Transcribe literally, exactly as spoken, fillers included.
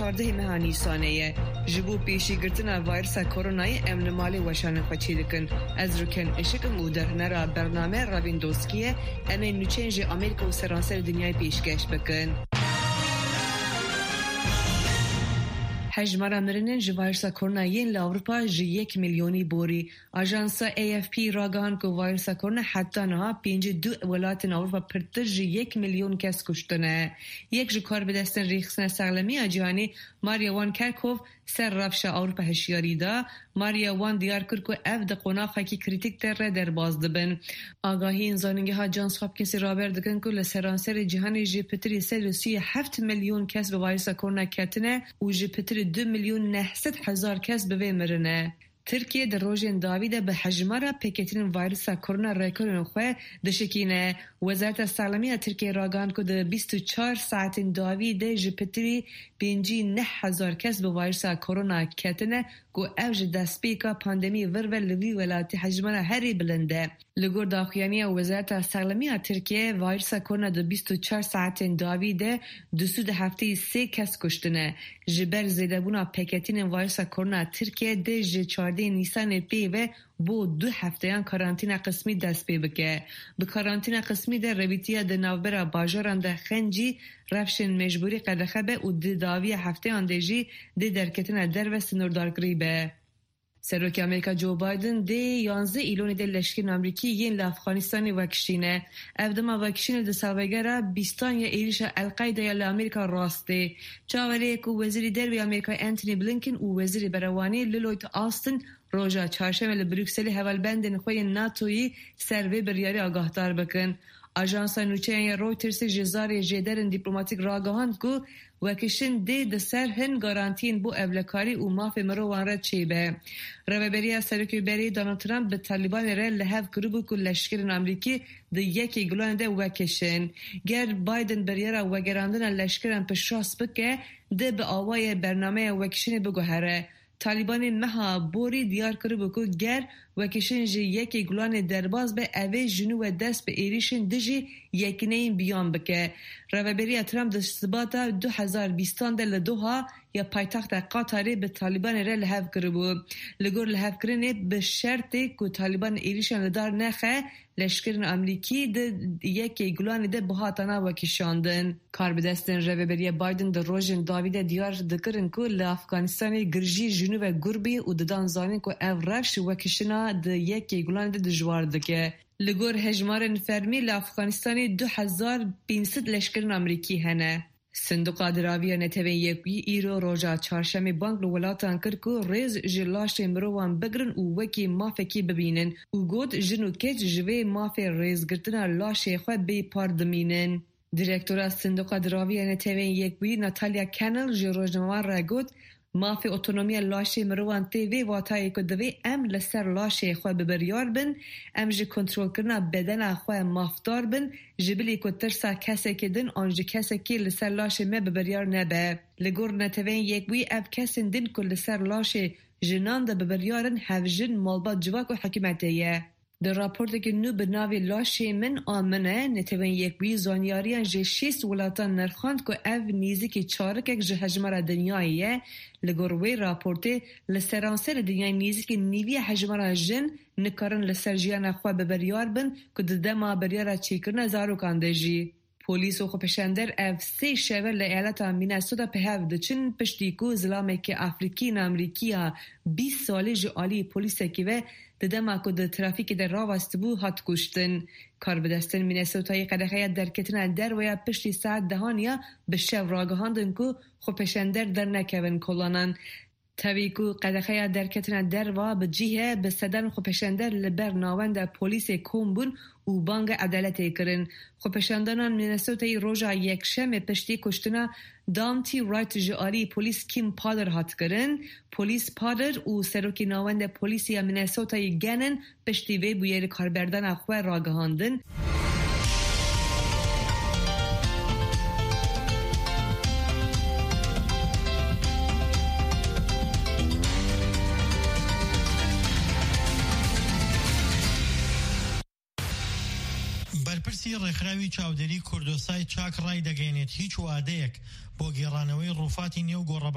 چارده مهانی سانه جبو پیشی گرتنا ویروس کرونای امن مالی وشان خوچی دکن از رکن اشکم او در نرا برنامه رابین دوسکیه امن نوچنج امریکا و سرانسر دنیای پیشکش بکن. حجمارا مرنن جی ویروس کرونا ین لاوروپا جی یک میلیونی بوری. آژانس ای اف پی راگان که ویروس کرونا حتی نه پنج دو ولایت اروپا پرتر جی یک میلیون کس کشتنه. یک جی کار بدستن ریخسن سالمی جهانی ماریا وان کرکوف سر رفش اروپا هشیاری دا. ماریا وان دیار کرد که اف دقناقه کی کریتیک تر در باز دبن. آگاهی انزانگی ها جانس هاپکینز رابر دکن که لسرانسر جهانی جی پتری سر سی هفت میلیون کس به ویروس کرونا کتنه و جی پتری دو میلیون نهصد هزار کس به مرنه. ترکیه در روزین داویده به حجمارا پکتین ویروس کرونا رکورن خو دشکینه. وزارت سلامتی ترکیه راگان که در بیست و چهار ساعت داویده جپتری پنج نه هزار کس به ویروس کرونا کتنه که اوج دسپیکا پاندمی ورول لوی ولایت حجمارا هری بلنده. لگور داخیانی وزارت سلامتی ترکیه ویروس کرونا در بیست و چهار ساعت داویده دوسود هفته سه کس کشتنه. جبر زیدبونا پکتین ویروس کرونا ترکیه ده جه چهارده نیسان پیوه بو دو هفتهان کارانتین قسمی دست پی بکه. به کارانتین قسمی در رویتیا ده نوبرا باجاران ده خنجی رفشن مجبوری قدخه به و ده داوی هفته آندجی ده درکتن در و سنوردارگری به. سروک امریکا جو بایدن ده یانزده ایلونی ده لشکر امریکی ین لافغانستانی وکشینه. افدما وکشینه ده سالوگره بیستان یا ایریش القاعده یا لامریکا راسته. چاوره که وزیری دربی امریکا انتونی بلینکن و وزیری بروانی للویت آستن روژا چهارشنبه لبروکسل هوالبند خوی ناتویی سروی بریاری آگاهدار بکن. آژانس نوچه رویترز جزار جدرن دیپلماتیک راگهاند که وکشن ده ده سر هن گارانتین بو اولکاری و ماف مروان رد چیبه. روبری سرکی بری دونالد ترامپ به طالبان را لحظ کربو که لشکر امریکی ده یکی گلان ده وکشن. گر بایدن بریارا وگراندن لشکران پشراس بکه ده به آوای برنامه وکشن بگوهره. طالبان مها بوری دیار کرد که گر وکشن جی یکی گلان درباز به اوه جنو و دست به ایریشن دجی یکنین بیان بکه. روبری ترامپ در ثبات دو هزار و بیست دل دوها یا پایتخت قطری به طالبان را لحظ کرد بود. لگور لحظ کردن به شرطی که طالبان ایریشن لدار نخه لشکر امریکی ده یکی گلان ده بهاتانا وکشاندن. کار بدستن روبری بایدن در روزن داویده دیار دکرن که لافغانستان گرجی جنو و گربی و ددان زانین که او رفش وکشنا ده یکی گلان ده دجوار دکه. لگور هجمار فرمی لافغانستانی دو هزار و پانصد لشکر امریکی هنه. صندوق دراوی نتوین یکی ایرو روژا چهارشنبه بانک لولاتان کرد که ریز جلاش مروان بگرن و وکی مافکی ببینن و گود جنو کج جوه ماف ریز گرتنا لاش خود بی پاردمینن. دیرکتورا صندوق دراوی نتوین یکی ناتالیا کنل جروجنوان را گود ماف اتونومی لاشه مروان تیوی واتایی که دوی ام لسر لاشه خواه ببریار بن ام جی کنترول کرنا بدن خواه مافدار بن جبلی که ترسا کسی که دن آنجی کسی که لسر لاشه می ببریار نبه. لگور نتوین یک بوی اب کسی دن که لسر لاشه جنان ده ببریارن هفجن مالبات جواک و حکمتیه. در راپورت که نو به ناوی لاشه من آمنه نتوین یک بی زانیاریان جه شیست ولاتان نرخاند که او نیزی که چارک اک جه حجمار دنیاییه. لگروی راپورت لسرانسر دنیای نیزی که نیوی حجمار جن نکارن لسر جیان خواه ببریار بن که ددما بریار چی کرنه زارو کانده جی. پولیس و خوپشندر اف سی شور لعیالت مینسودا پهو دچن پشتی کو زلامه که افریقی نامریکی ها بیست سالی جعالی پولیس کیوه ددما که ده ترافیک در راوست بو هات کشتن. کار بدستن مینسوتای قدخه درکتن در ویا پشتی ساعت دهانیا به شو راگهاندن که خوپشندر در نکون کلانن. تاویکو قدخه درکتن در و به جیه به صدن خوپشندر لبر ناوند پولیس کومبون و بانگ عدالت کرن. خوپشندانان مینسوتای روژا یک شم پشتی کشتنا دامتی رایت جعالی پولیس کیم پادر هات کرن. پولیس پادر و سروکی ناوند پولیسی مینسوتای گنن پشتی وی بویر کاربردن اخوه راگهاندن. بەرپرسی ڕێکخراوی چاودێری کوردۆسای چاک ڕای دەگەێنێت هیچ وادەیەک بۆ گێڕانەوەی ڕووفاتی نێو گۆڕەبە